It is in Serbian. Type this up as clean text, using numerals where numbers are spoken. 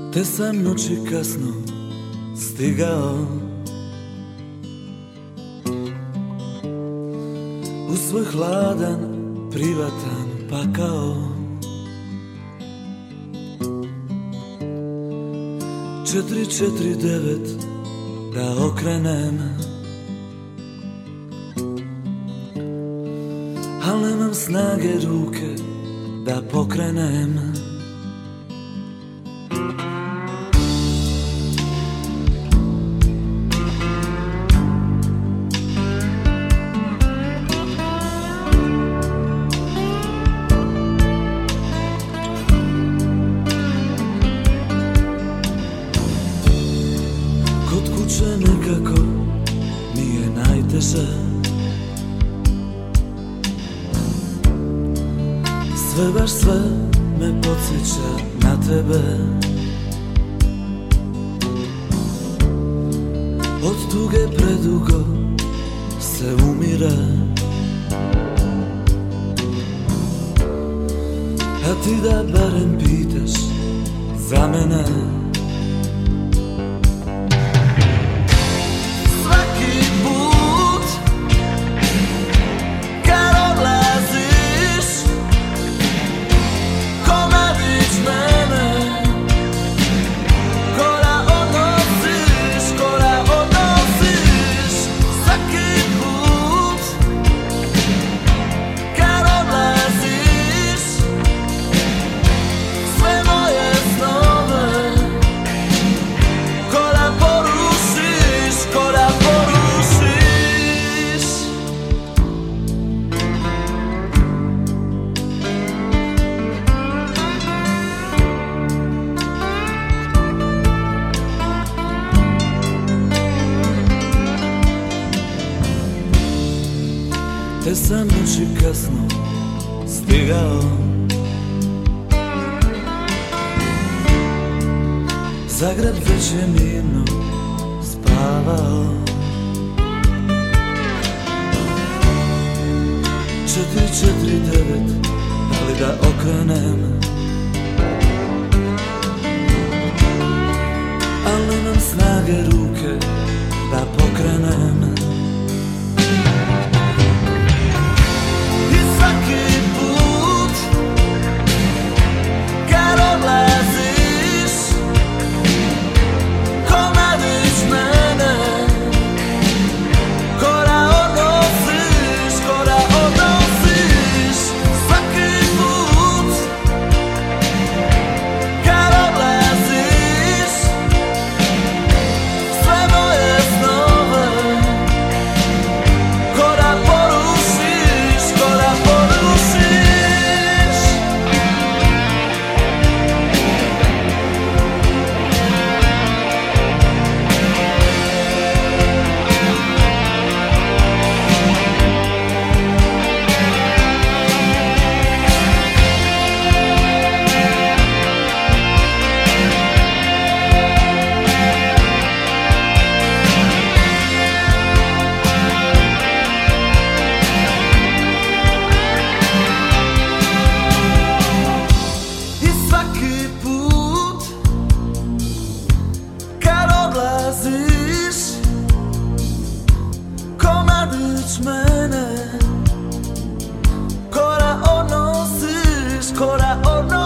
Te sam noći kasno stigao u svoj hladan, privatan pakao. 449 da okrenem, al nemam snage ruke da pokrenem. Kod kuće nekako mi je najteže, sve baš sve me podsjeća na tebe. Od tuge predugo se umire, a ti da barem pitaš za mene. Te sam noći kasno stigao, Zagreb već je mirno spavao. 449 da li da okrenem, al nemam snage ruke da pokrenem. Mene, ko da odnosiš, ko da odnosiš.